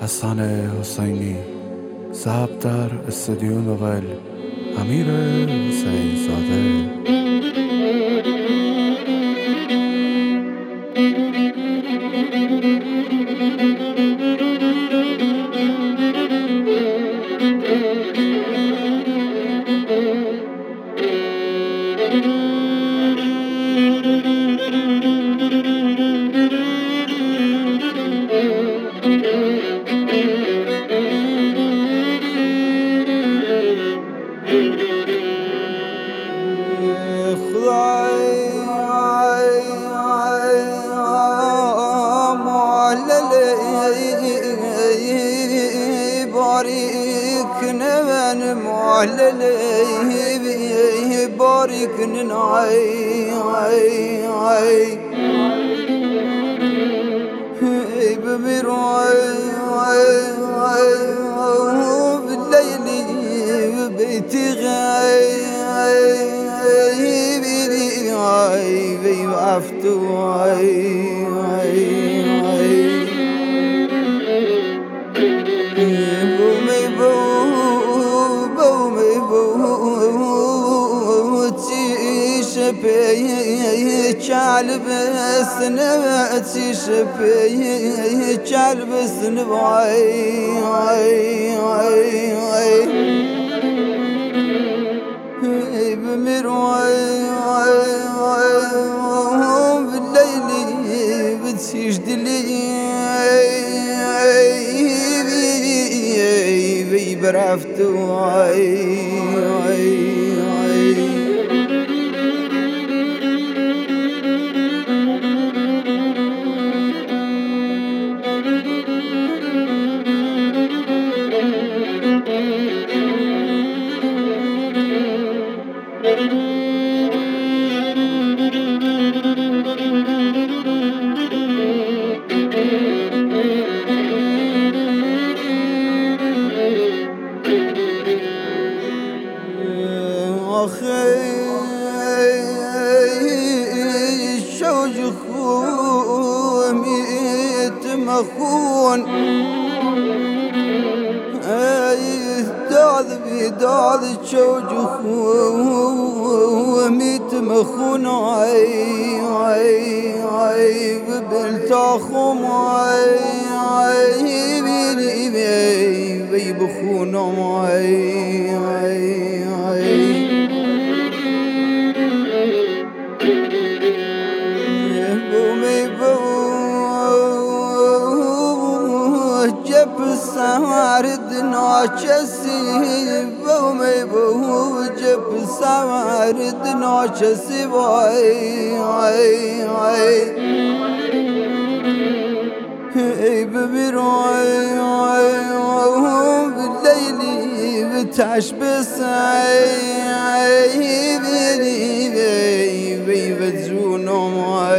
حسن حسینی، ضبط در استودیو نوبل، امیر حسین زاده. بارك ننعي بالليل بيتي غايب عفتو كالبسن شبيه كالبسن بالليل بتسيج دلي برفتو شوج خوميت مخون داذ بداذ شوج خوميت مخون ببلتاخم بي بخون جب سوارد ناچسی بومی بو جب سوارد ناچسی ای بمیرو باللیل بتعش بسعی بی بجونم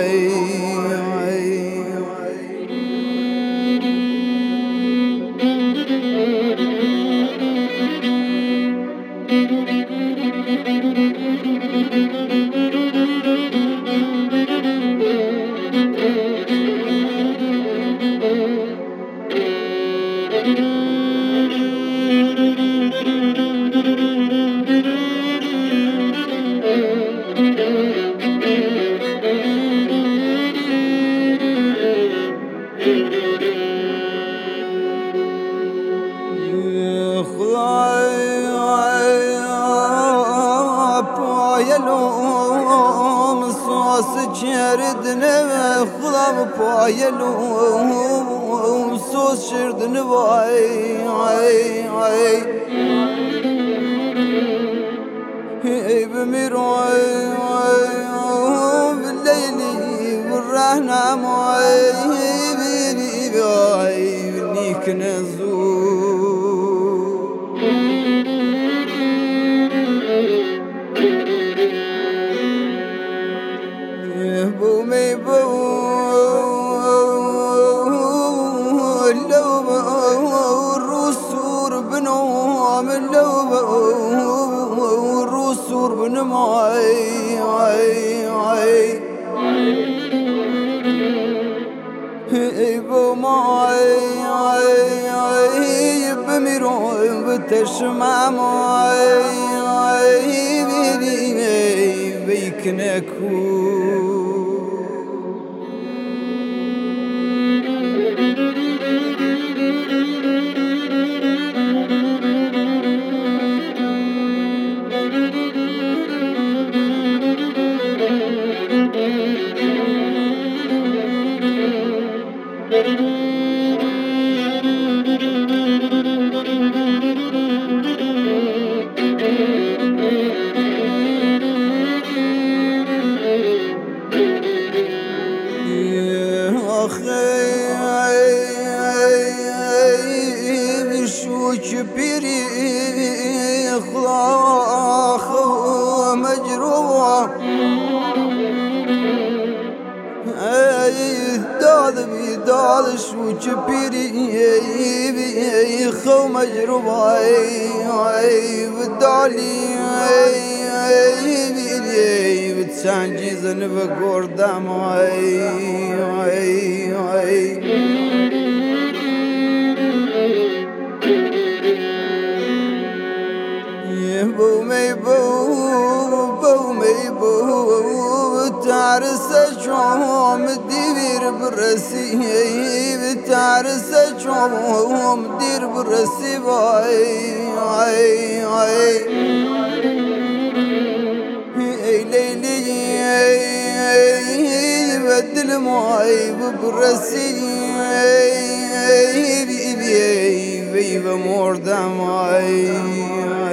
چردنه خدا پایلو سوز شردنه وای ای بمیرو باللیل بالرهنم نیک نزو بومي بو لو الرسور بنوم لو الرسور بنماي بو ماي تشمام بيكنكو بيري خلاخ مجروح داد بيداد شو جبيري خو مجروح بدالي بتسانجي زنب قردام بتعرس شوم دير برسي بتعرس شوم دير برسي باي ليلي بدل معي برسي بيبا مور دمعي